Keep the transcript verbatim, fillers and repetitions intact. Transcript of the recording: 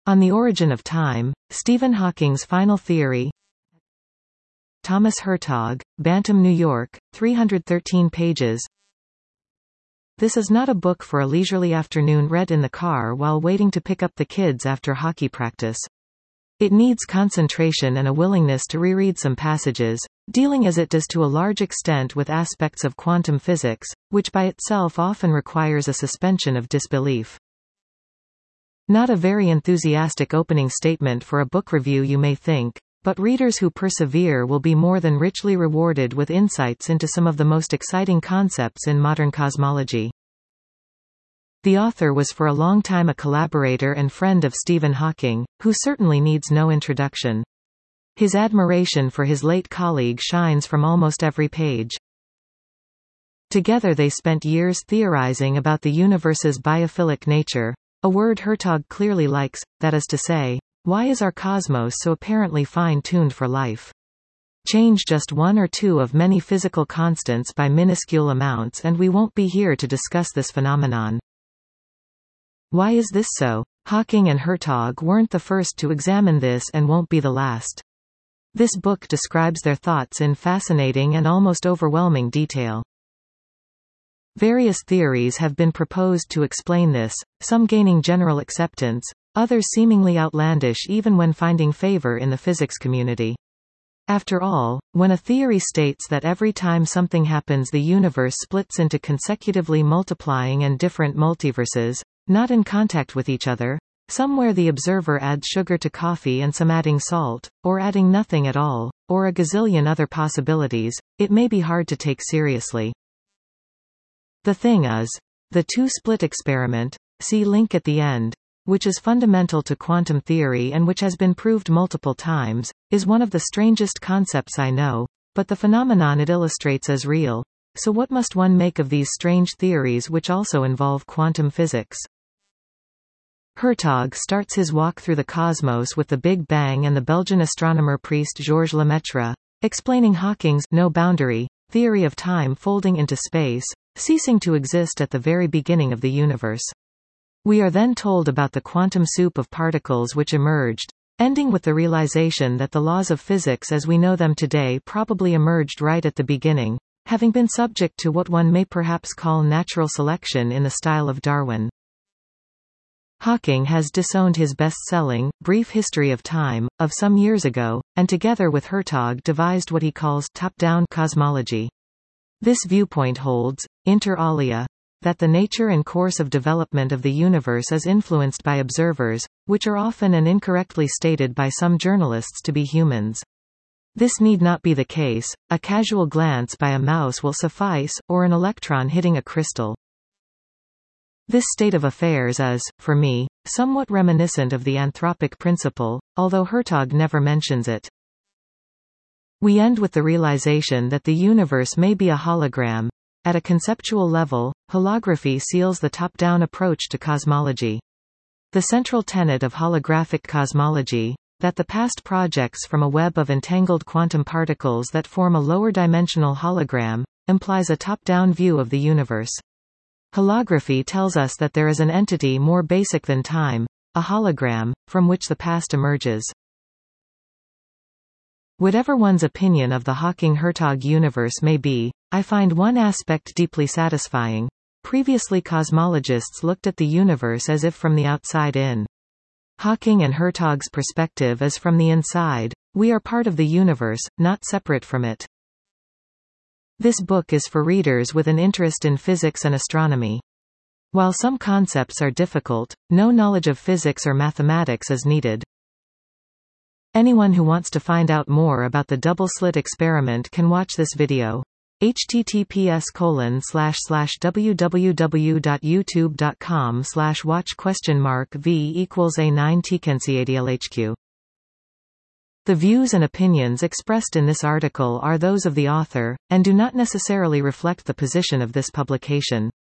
On the Origin of Time, Stephen Hawking's Final Theory. Thomas Hertog, Bantam, New York, three hundred thirteen pages. This is not a book for a leisurely afternoon read in the car while waiting to pick up the kids after hockey practice. It needs concentration and a willingness to reread some passages, dealing as it does to a large extent with aspects of quantum physics, which by itself often requires a suspension of disbelief. Not a very enthusiastic opening statement for a book review, you may think, but readers who persevere will be more than richly rewarded with insights into some of the most exciting concepts in modern cosmology. The author was for a long time a collaborator and friend of Stephen Hawking, who certainly needs no introduction. His admiration for his late colleague shines from almost every page. Together they spent years theorizing about the universe's biophilic nature, a word Hertog clearly likes, that is to say, why is our cosmos so apparently fine-tuned for life? Change just one or two of many physical constants by minuscule amounts and we won't be here to discuss this phenomenon. Why is this so? Hawking and Hertog weren't the first to examine this and won't be the last. This book describes their thoughts in fascinating and almost overwhelming detail. Various theories have been proposed to explain this, some gaining general acceptance, others seemingly outlandish even when finding favor in the physics community. After all, when a theory states that every time something happens the universe splits into consecutively multiplying and different multiverses, not in contact with each other, somewhere the observer adds sugar to coffee and some adding salt, or adding nothing at all, or a gazillion other possibilities, it may be hard to take seriously. The thing is, the two-split experiment, see link at the end, which is fundamental to quantum theory and which has been proved multiple times, is one of the strangest concepts I know, but the phenomenon it illustrates is real. So what must one make of these strange theories which also involve quantum physics? Hertog starts his walk through the cosmos with the Big Bang and the Belgian astronomer priest Georges Lemaitre, explaining Hawking's no boundary theory of time folding into space, ceasing to exist at the very beginning of the universe. We are then told about the quantum soup of particles which emerged, ending with the realization that the laws of physics as we know them today probably emerged right at the beginning, having been subject to what one may perhaps call natural selection in the style of Darwin. Hawking has disowned his best-selling, Brief History of Time, of some years ago, and together with Hertog devised what he calls top-down cosmology. This viewpoint holds, inter alia, that the nature and course of development of the universe is influenced by observers, which are often and incorrectly stated by some journalists to be humans. This need not be the case, a casual glance by a mouse will suffice, or an electron hitting a crystal. This state of affairs is, for me, somewhat reminiscent of the anthropic principle, although Hertog never mentions it. We end with the realization that the universe may be a hologram. At a conceptual level, holography seals the top-down approach to cosmology. The central tenet of holographic cosmology, that the past projects from a web of entangled quantum particles that form a lower-dimensional hologram, implies a top-down view of the universe. Holography tells us that there is an entity more basic than time, a hologram, from which the past emerges. Whatever one's opinion of the Hawking-Hertog universe may be, I find one aspect deeply satisfying. Previously cosmologists looked at the universe as if from the outside in. Hawking and Hertog's perspective is from the inside. We are part of the universe, not separate from it. This book is for readers with an interest in physics and astronomy. While some concepts are difficult, no knowledge of physics or mathematics is needed. Anyone who wants to find out more about the double-slit experiment can watch this video. https colon slash slash www.youtube.com slash watch question mark v equals a nine tkensiadlhq. The views and opinions expressed in this article are those of the author, and do not necessarily reflect the position of this publication.